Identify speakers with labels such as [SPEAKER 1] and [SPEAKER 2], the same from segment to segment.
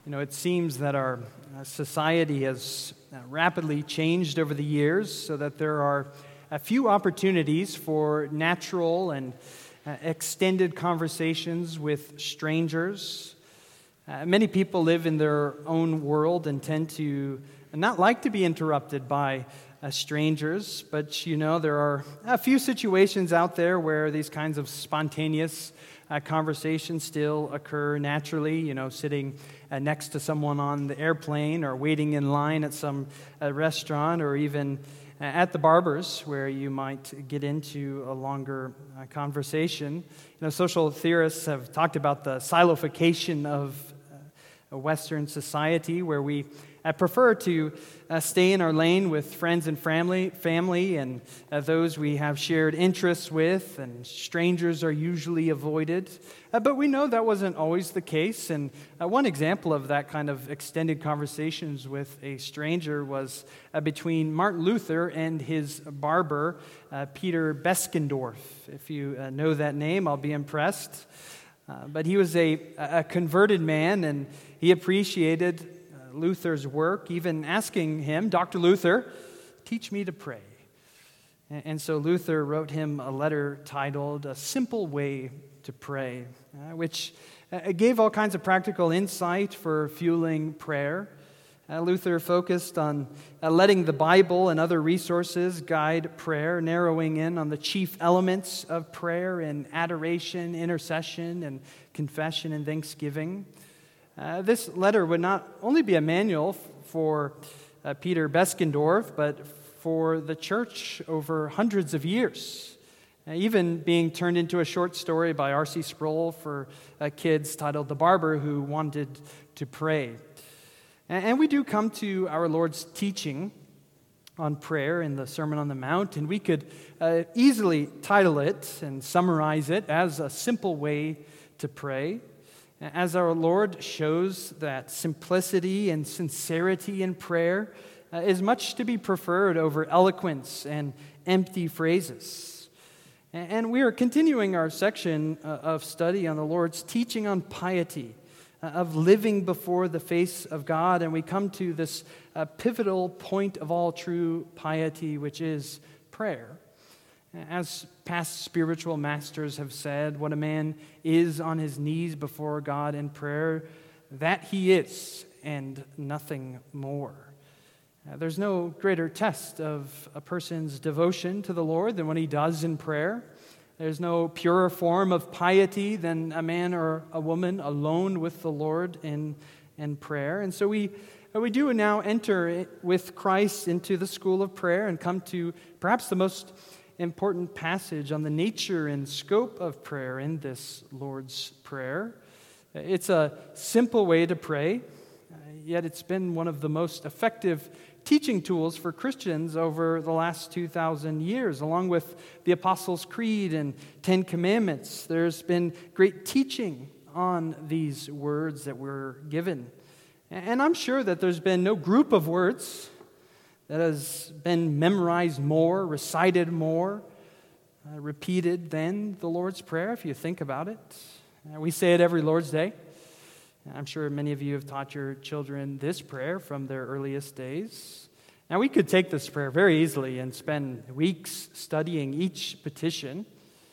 [SPEAKER 1] It seems that our society has rapidly changed over the years so that there are a few opportunities for natural and extended conversations with strangers. Many people live in their own world and tend to not like to be interrupted by strangers, but there are a few situations out there where these kinds of spontaneous conversations still occur naturally, sitting next to someone on the airplane or waiting in line at some restaurant or even at the barber's where you might get into a longer conversation. Social theorists have talked about the silification of a Western society where we prefer to stay in our lane with friends and family and those we have shared interests with, and strangers are usually avoided. But we know that wasn't always the case, and one example of that kind of extended conversations with a stranger was between Martin Luther and his barber, Peter Beskendorf. If you know that name, I'll be impressed. But he was a converted man, and he appreciated Luther's work, even asking him, "Dr. Luther, teach me to pray." And so Luther wrote him a letter titled "A Simple Way to Pray," which gave all kinds of practical insight for fueling prayer. Luther focused on letting the Bible and other resources guide prayer, narrowing in on the chief elements of prayer in adoration, intercession, and confession and thanksgiving. This letter would not only be a manual for Peter Beskendorf, but for the church over hundreds of years, even being turned into a short story by R.C. Sproul for kids titled "The Barber Who Wanted to Pray." And we do come to our Lord's teaching on prayer in the Sermon on the Mount, and we could easily title it and summarize it as "A Simple Way to Pray." As our Lord shows that simplicity and sincerity in prayer is much to be preferred over eloquence and empty phrases. And we are continuing our section of study on the Lord's teaching on piety, of living before the face of God, and we come to this pivotal point of all true piety, which is prayer. As past spiritual masters have said, what a man is on his knees before God in prayer, that he is, and nothing more. There's no greater test of a person's devotion to the Lord than what he does in prayer. There's no purer form of piety than a man or a woman alone with the Lord in prayer. And so we do now enter with Christ into the school of prayer and come to perhaps the most important passage on the nature and scope of prayer in this Lord's Prayer. It's a simple way to pray, yet it's been one of the most effective teaching tools for Christians over the last 2,000 years, along with the Apostles' Creed and Ten Commandments. There's been great teaching on these words that we're given. And I'm sure that there's been no group of words that has been memorized more, recited more, repeated than the Lord's Prayer, if you think about it. We say it every Lord's Day. I'm sure many of you have taught your children this prayer from their earliest days. Now, we could take this prayer very easily and spend weeks studying each petition.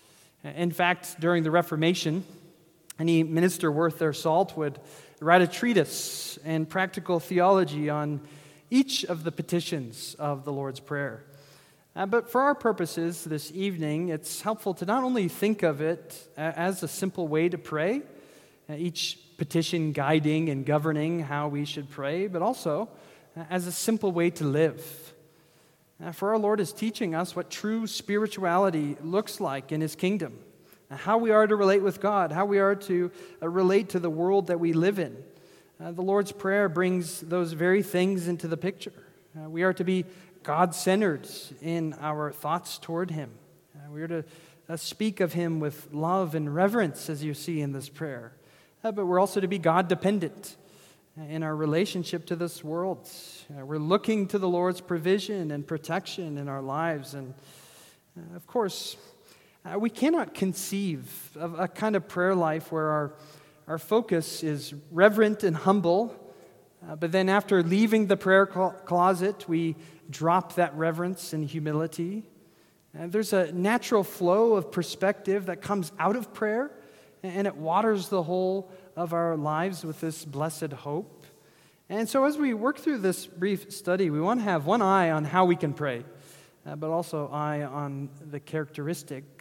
[SPEAKER 1] In fact, during the Reformation, any minister worth their salt would write a treatise and practical theology on each of the petitions of the Lord's Prayer. But for our purposes this evening, it's helpful to not only think of it as a simple way to pray, each petition guiding and governing how we should pray, but also as a simple way to live. For our Lord is teaching us what true spirituality looks like in His kingdom, how we are to relate with God, how we are to relate to the world that we live in. The Lord's Prayer brings those very things into the picture. We are to be God-centered in our thoughts toward Him. We are to speak of Him with love and reverence, as you see in this prayer. But we're also to be God-dependent in our relationship to this world. We're looking to the Lord's provision and protection in our lives. And of course, we cannot conceive of a kind of prayer life where our focus is reverent and humble, but then after leaving the prayer closet, we drop that reverence and humility. There's a natural flow of perspective that comes out of prayer, and it waters the whole of our lives with this blessed hope. And so as we work through this brief study, we want to have one eye on how we can pray, but also eye on the characteristics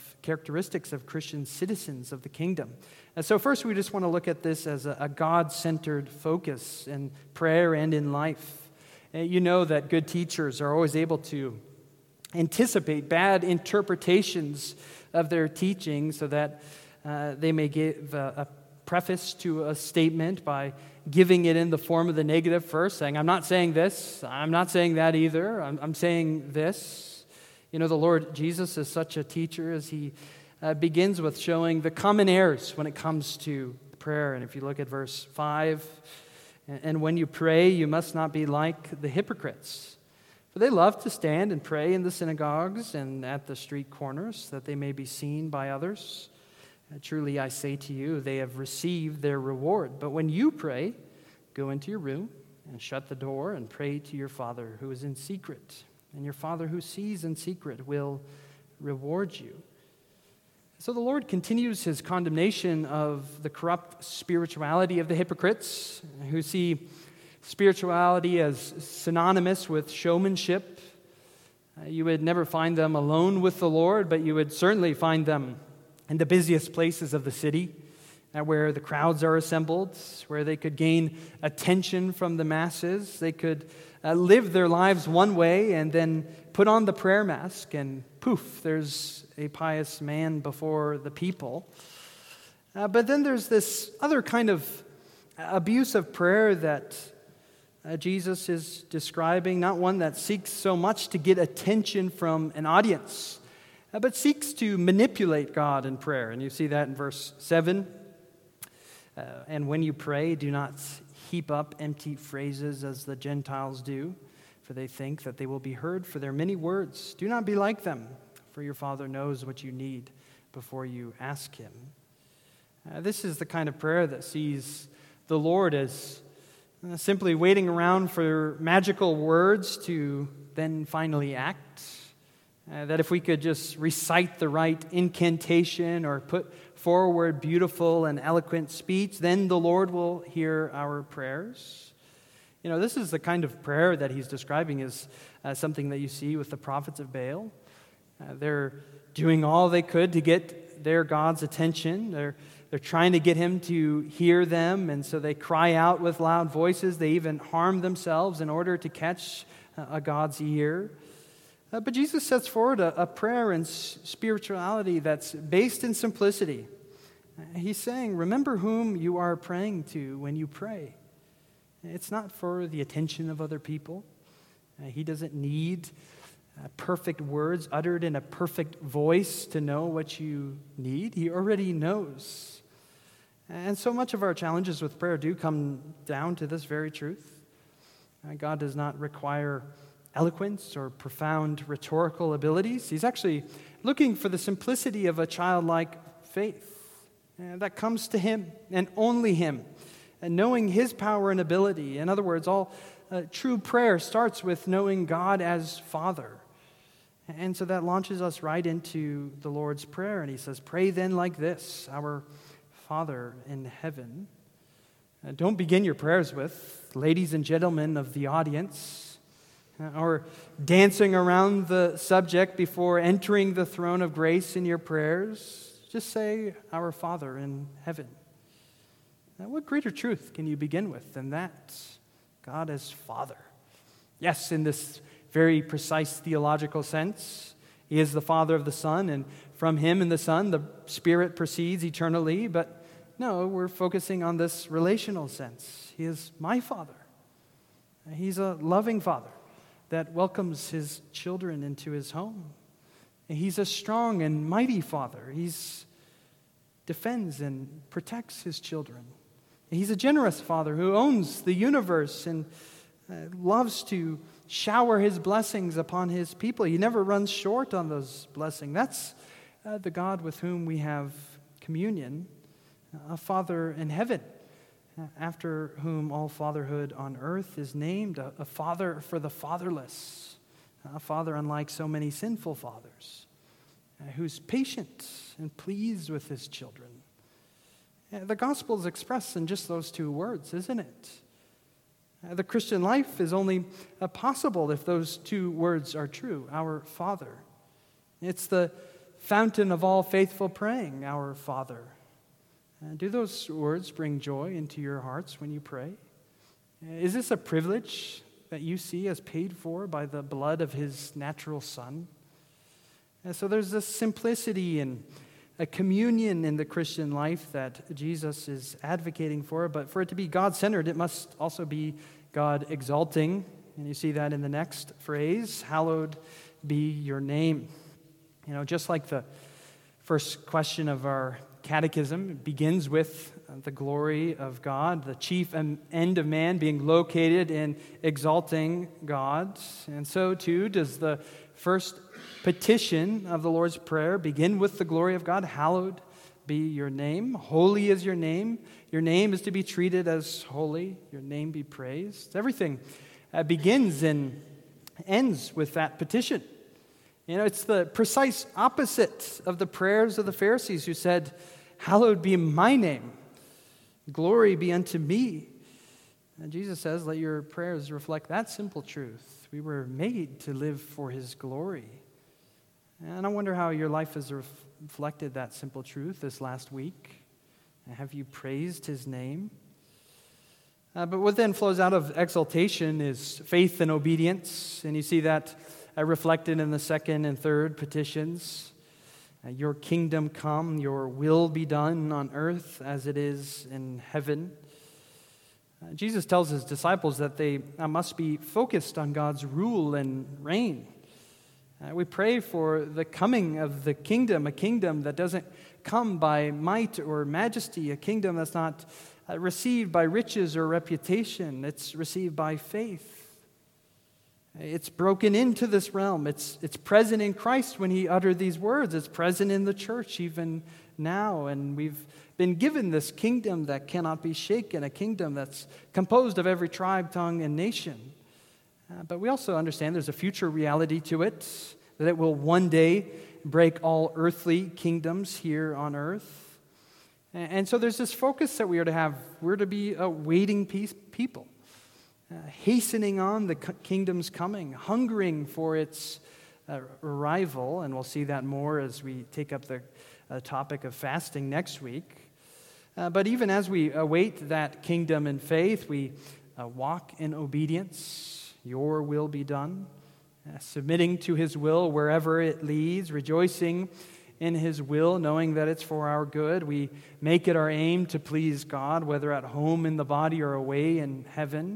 [SPEAKER 1] of Christian citizens of the kingdom. And so first, we just want to look at this as a God-centered focus in prayer and in life. You know that good teachers are always able to anticipate bad interpretations of their teaching so that they may give a preface to a statement by giving it in the form of the negative first, saying, I'm not saying this, I'm not saying that either, I'm saying this. You know, the Lord Jesus is such a teacher as he begins with showing the common errors when it comes to prayer. And if you look at verse 5, and when you pray, you must not be like the hypocrites, for they love to stand and pray in the synagogues and at the street corners, that they may be seen by others. Truly I say to you, they have received their reward. But when you pray, go into your room and shut the door and pray to your Father who is in secret. And your Father who sees in secret will reward you. So the Lord continues his condemnation of the corrupt spirituality of the hypocrites who see spirituality as synonymous with showmanship. You would never find them alone with the Lord, but you would certainly find them in the busiest places of the city, where the crowds are assembled, where they could gain attention from the masses. They could live their lives one way and then put on the prayer mask, and poof, there's a pious man before the people. But then there's this other kind of abuse of prayer that Jesus is describing, not one that seeks so much to get attention from an audience, but seeks to manipulate God in prayer. And you see that in verse 7. And when you pray, do not heap up empty phrases as the Gentiles do, for they think that they will be heard for their many words. Do not be like them, for your Father knows what you need before you ask him. This is the kind of prayer that sees the Lord as simply waiting around for magical words to then finally act. That if we could just recite the right incantation or put forward beautiful and eloquent speech, then the Lord will hear our prayers. You know, this is the kind of prayer that he's describing as something that you see with the prophets of Baal. They're doing all they could to get their God's attention. They're trying to get him to hear them, and so they cry out with loud voices. They even harm themselves in order to catch a God's ear. But Jesus sets forward a prayer and spirituality that's based in simplicity. He's saying, remember whom you are praying to when you pray. It's not for the attention of other people. He doesn't need perfect words uttered in a perfect voice to know what you need. He already knows. And so much of our challenges with prayer do come down to this very truth. God does not require eloquence or profound rhetorical abilities. He's actually looking for the simplicity of a childlike faith that comes to him and only him, and knowing his power and ability. In other words, all true prayer starts with knowing God as Father. And so that launches us right into the Lord's Prayer. And he says, pray then like this, our Father in heaven. Don't begin your prayers with, ladies and gentlemen of the audience, or dancing around the subject before entering the throne of grace in your prayers. Just say, our Father in heaven. Now, what greater truth can you begin with than that? God as Father. Yes, in this very precise theological sense, he is the Father of the Son, and from him and the Son, the Spirit proceeds eternally. But no, we're focusing on this relational sense. He is my Father. He's a loving Father that welcomes his children into his home. He's a strong and mighty Father. He defends and protects his children. He's a generous Father who owns the universe and loves to shower his blessings upon his people. He never runs short on those blessings. That's the God with whom we have communion. a Father in heaven, after whom all fatherhood on earth is named, a father for the fatherless, a father unlike so many sinful fathers, who's patient and pleased with his children. The gospel is expressed in just those two words, isn't it? The Christian life is only possible if those two words are true, our Father. It's the fountain of all faithful praying, our Father. Do those words bring joy into your hearts when you pray? Is this a privilege that you see as paid for by the blood of his natural Son? And so there's this simplicity and a communion in the Christian life that Jesus is advocating for, but for it to be God-centered, it must also be God-exalting. And you see that in the next phrase, hallowed be your name. You know, just like the first question of our catechism, it begins with the glory of God, the chief end of man being located in exalting God. And so, too, does the first petition of the Lord's Prayer begin with the glory of God. Hallowed be your name. Holy is your name. Your name is to be treated as holy. Your name be praised. Everything begins and ends with that petition. You know, it's the precise opposite of the prayers of the Pharisees who said, hallowed be my name. Glory be unto me. And Jesus says, let your prayers reflect that simple truth. We were made to live for his glory. And I wonder how your life has reflected that simple truth this last week. Have you praised his name? But what then flows out of exaltation is faith and obedience. And you see that reflected in the second and third petitions. Your kingdom come, your will be done on earth as it is in heaven. Jesus tells his disciples that they must be focused on God's rule and reign. We pray for the coming of the kingdom, a kingdom that doesn't come by might or majesty, a kingdom that's not received by riches or reputation. It's received by faith. It's broken into this realm. It's present in Christ when he uttered these words. It's present in the church even now. And we've been given this kingdom that cannot be shaken, a kingdom that's composed of every tribe, tongue, and nation. But we also understand there's a future reality to it, that it will one day break all earthly kingdoms here on earth. And so there's this focus that we are to have. We're to be a waiting people, hastening on the kingdom's coming, hungering for its arrival. And we'll see that more as we take up the topic of fasting next week. But even as we await that kingdom in faith, we walk in obedience. Your will be done, submitting to his will wherever it leads, rejoicing in his will, knowing that it's for our good. We make it our aim to please God, whether at home in the body or away in heaven.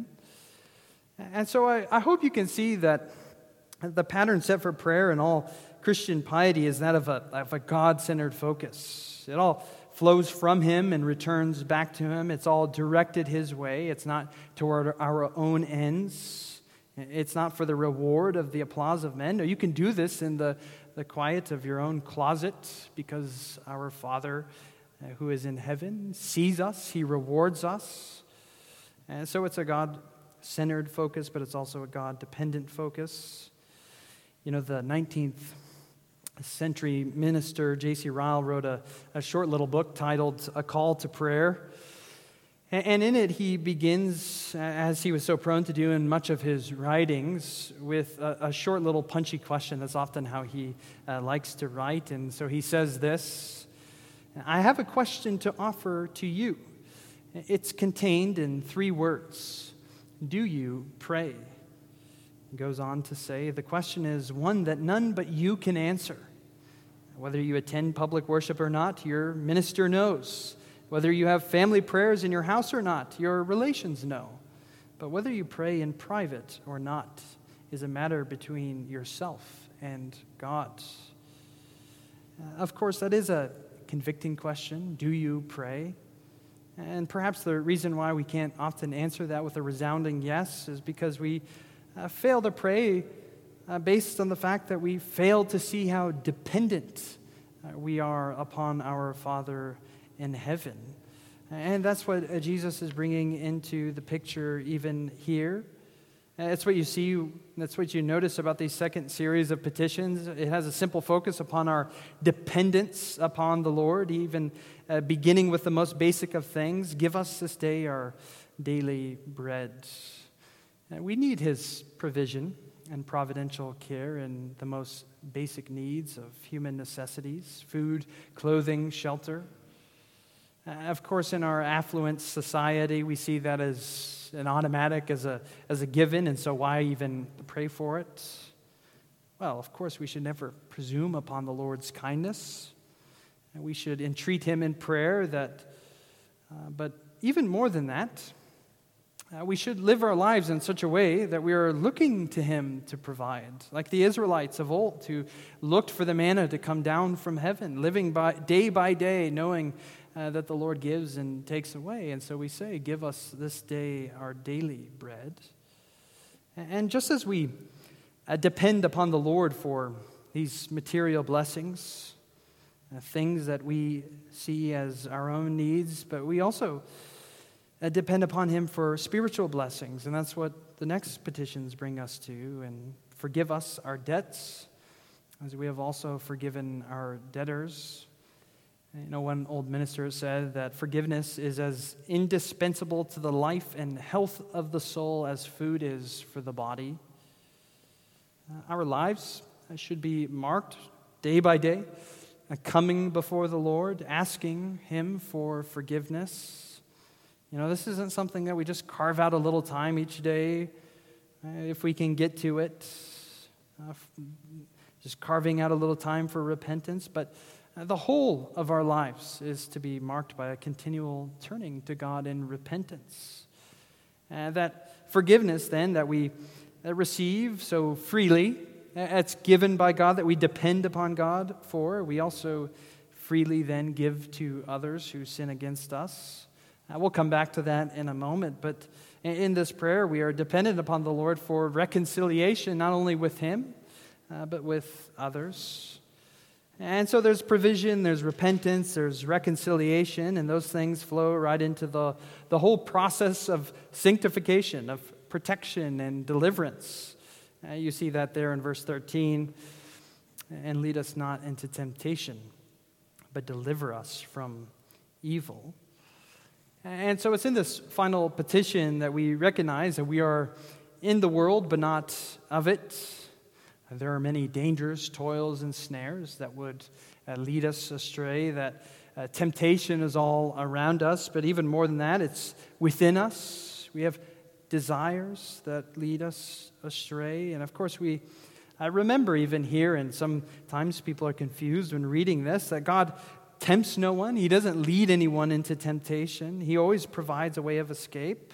[SPEAKER 1] And so I hope you can see that the pattern set for prayer and all Christian piety is that of a God-centered focus. It all flows from him and returns back to him. It's all directed his way. It's not toward our own ends. It's not for the reward of the applause of men. No, you can do this in the quiet of your own closet because our Father who is in heaven sees us. He rewards us. And so it's a God-centered focus, but it's also a God-dependent focus. You know, the 19th century minister J.C. Ryle wrote a short little book titled A Call to Prayer. And in it, he begins, as he was so prone to do in much of his writings, with a short little punchy question. That's often how he likes to write. And so he says this, I have a question to offer to you. It's contained in 3 words. Do you pray? He goes on to say, the question is one that none but you can answer. Whether you attend public worship or not, your minister knows. Whether you have family prayers in your house or not, your relations know. But whether you pray in private or not is a matter between yourself and God. Of course, that is a convicting question. Do you pray? And perhaps the reason why we can't often answer that with a resounding yes is because we fail to pray based on the fact that we fail to see how dependent we are upon our Father in heaven. And that's what Jesus is bringing into the picture even here. That's what you see, that's what you notice about the second series of petitions. It has a simple focus upon our dependence upon the Lord, even beginning with the most basic of things. Give us this day our daily bread. We need His provision and providential care in the most basic needs of human necessities: food, clothing, shelter. Of course, in our affluent society, we see that as an automatic, as a given, and so why even pray for it? Well, of course, we should never presume upon the Lord's kindness. And we should entreat Him in prayer but even more than that, we should live our lives in such a way that we are looking to Him to provide, like the Israelites of old who looked for the manna to come down from heaven, living by day, knowing that the Lord gives and takes away. And so we say, give us this day our daily bread. And just as we depend upon the Lord for these material blessings, things that we see as our own needs, but we also depend upon Him for spiritual blessings. And that's what the next petitions bring us to. And forgive us our debts, as we have also forgiven our debtors. You know, one old minister said that forgiveness is as indispensable to the life and health of the soul as food is for the body. Our lives should be marked day by day, coming before the Lord, asking Him for forgiveness. You know, this isn't something that we just carve out a little time each day, if we can get to it, just carving out a little time for repentance, but the whole of our lives is to be marked by a continual turning to God in repentance. That forgiveness, then, that we receive so freely, it's given by God, that we depend upon God for, we also freely then give to others who sin against us. We'll come back to that in a moment, but in this prayer, we are dependent upon the Lord for reconciliation, not only with Him, but with others. And so there's provision, there's repentance, there's reconciliation, and those things flow right into the whole process of sanctification, of protection and deliverance. You see that there in verse 13. And lead us not into temptation, but deliver us from evil. And so it's in this final petition that we recognize that we are in the world, but not of it. There are many dangers, toils, and snares that would lead us astray, that temptation is all around us, but even more than that, it's within us. We have desires that lead us astray, and of course I remember even here, and sometimes people are confused when reading this, that God tempts no one. He doesn't lead anyone into temptation. He always provides a way of escape.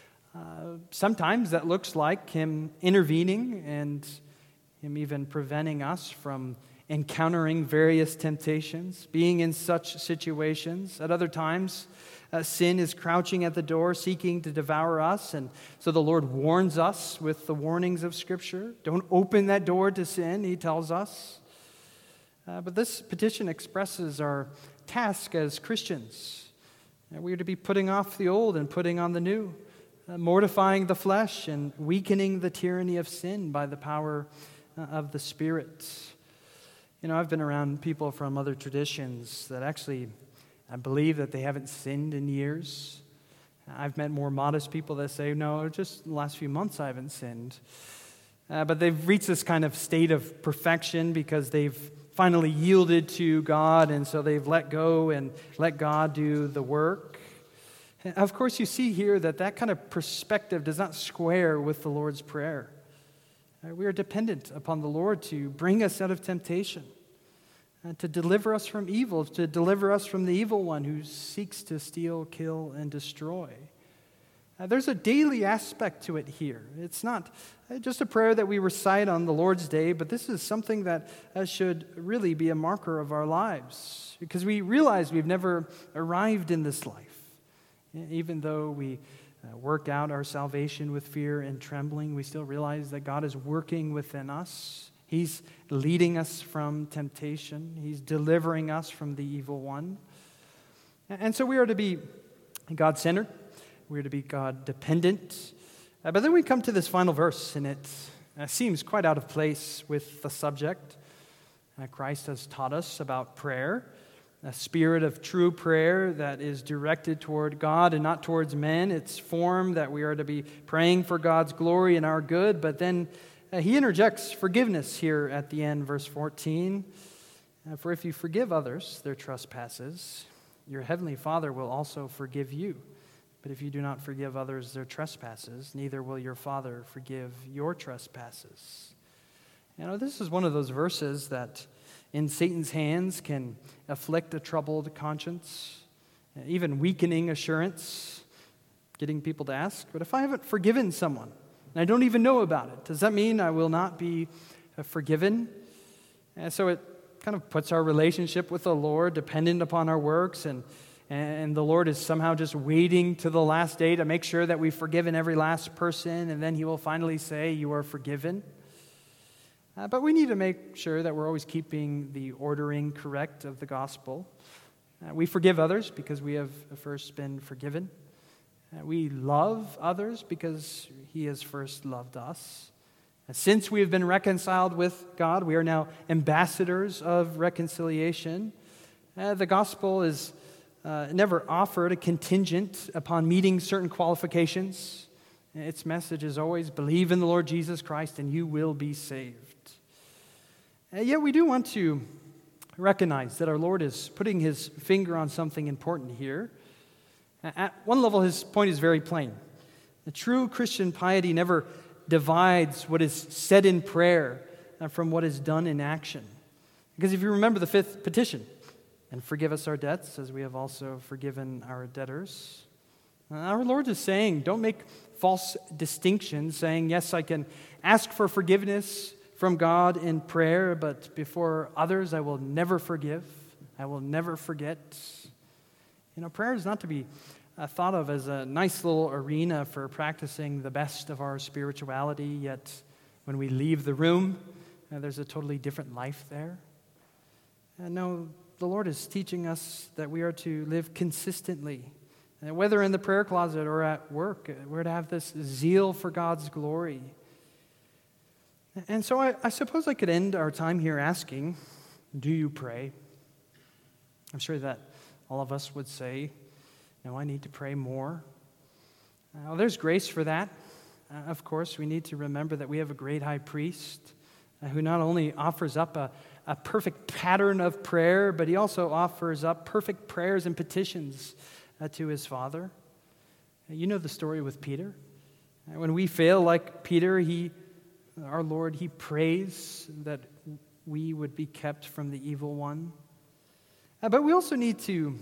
[SPEAKER 1] Sometimes that looks like Him intervening and Him even preventing us from encountering various temptations, being in such situations. At other times, sin is crouching at the door, seeking to devour us, and so the Lord warns us with the warnings of Scripture. Don't open that door to sin, He tells us. But this petition expresses our task as Christians. We are to be putting off the old and putting on the new, mortifying the flesh and weakening the tyranny of sin by the power of the Spirit. You know, I've been around people from other traditions that actually believe that they haven't sinned in years. I've met more modest people that say, no, just the last few months I haven't sinned. But they've reached this kind of state of perfection because they've finally yielded to God, and so they've let go and let God do the work. Of course, you see here that kind of perspective does not square with the Lord's Prayer. We are dependent upon the Lord to bring us out of temptation, to deliver us from evil, to deliver us from the evil one who seeks to steal, kill, and destroy. There's a daily aspect to it here. It's not just a prayer that we recite on the Lord's Day, but this is something that should really be a marker of our lives, because we realize we've never arrived in this life. Even though we work out our salvation with fear and trembling, we still realize that God is working within us. He's leading us from temptation. He's delivering us from the evil one. And so we are to be God-centered. We're to be God-dependent. But then we come to this final verse, and it seems quite out of place with the subject. Christ has taught us about prayer, a spirit of true prayer that is directed toward God and not towards men. It's form that we are to be praying for God's glory and our good. But then he interjects forgiveness here at the end, verse 14. For if you forgive others their trespasses, your heavenly Father will also forgive you. But if you do not forgive others their trespasses, neither will your Father forgive your trespasses. This is one of those verses that in Satan's hands can afflict a troubled conscience, even weakening assurance, getting people to ask, but if I haven't forgiven someone, and I don't even know about it, does that mean I will not be forgiven? And so it kind of puts our relationship with the Lord dependent upon our works, and the Lord is somehow just waiting to the last day to make sure that we've forgiven every last person, and then he will finally say, you are forgiven. But we need to make sure that we're always keeping the ordering correct of the gospel. We forgive others because we have first been forgiven. We love others because he has first loved us. Since we have been reconciled with God, we are now ambassadors of reconciliation. The gospel is never offered a contingent upon meeting certain qualifications. Its message is always believe in the Lord Jesus Christ and you will be saved. Yet we do want to recognize that our Lord is putting his finger on something important here. At one level, his point is very plain. The true Christian piety never divides what is said in prayer from what is done in action. Because if you remember the fifth petition, and forgive us our debts as we have also forgiven our debtors. Our Lord is saying, don't make false distinctions, saying, yes, I can ask for forgiveness from God in prayer, but before others I will never forgive. I will never forget. Prayer is not to be thought of as a nice little arena for practicing the best of our spirituality, yet when we leave the room, there's a totally different life there. No, the Lord is teaching us that we are to live consistently. Whether in the prayer closet or at work, we're to have this zeal for God's glory. And so I suppose I could end our time here asking, do you pray? I'm sure that all of us would say, no, I need to pray more. Well, there's grace for that. Of course, we need to remember that we have a great high priest who not only offers up a perfect pattern of prayer, but he also offers up perfect prayers and petitions to his Father. You know the story with Peter. When we fail like Peter, our Lord, he prays that we would be kept from the evil one. But we also need to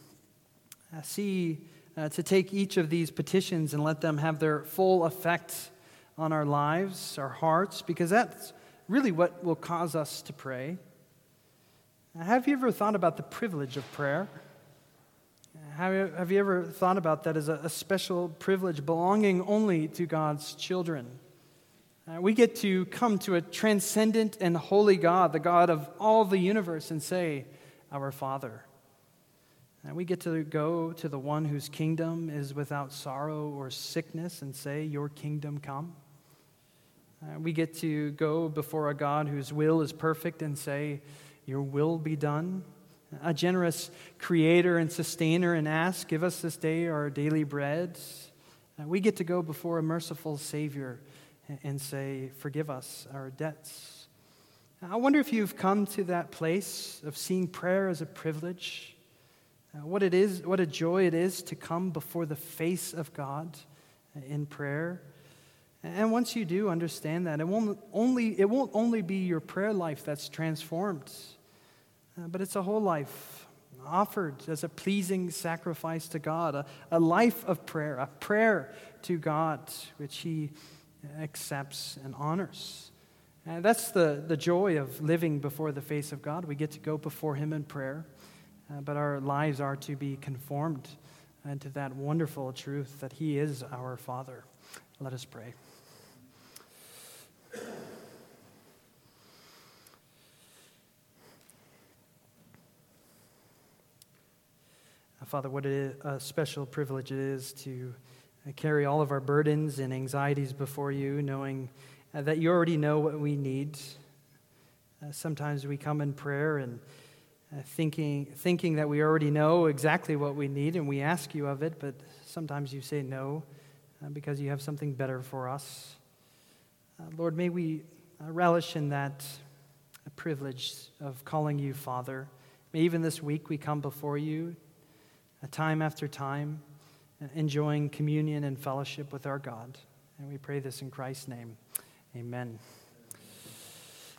[SPEAKER 1] to take each of these petitions and let them have their full effect on our lives, our hearts, because that's really what will cause us to pray. Have you ever thought about the privilege of prayer? Have you ever thought about that as a special privilege belonging only to God's children? We get to come to a transcendent and holy God, the God of all the universe, and say, our Father. We get to go to the one whose kingdom is without sorrow or sickness and say, your kingdom come. We get to go before a God whose will is perfect and say, your will be done. A generous creator and sustainer and ask, give us this day our daily bread. We get to go before a merciful Savior and say, forgive us our debts. I wonder if you've come to that place of seeing prayer as a privilege, what a joy it is to come before the face of God in prayer. And once you do understand that, it won't only be your prayer life that's transformed, but it's a whole life offered as a pleasing sacrifice to God, a life of prayer, a prayer to God, which he accepts and honors. And that's the joy of living before the face of God. We get to go before him in prayer, but our lives are to be conformed to that wonderful truth that he is our Father. Let us pray. Father, what a special privilege it is to carry all of our burdens and anxieties before you, knowing that you already know what we need. Sometimes we come in prayer and thinking that we already know exactly what we need, and we ask you of it, but sometimes you say no because you have something better for us. Lord, may we relish in that privilege of calling you Father. May even this week we come before you time after time, enjoying communion and fellowship with our God. And we pray this in Christ's name. Amen.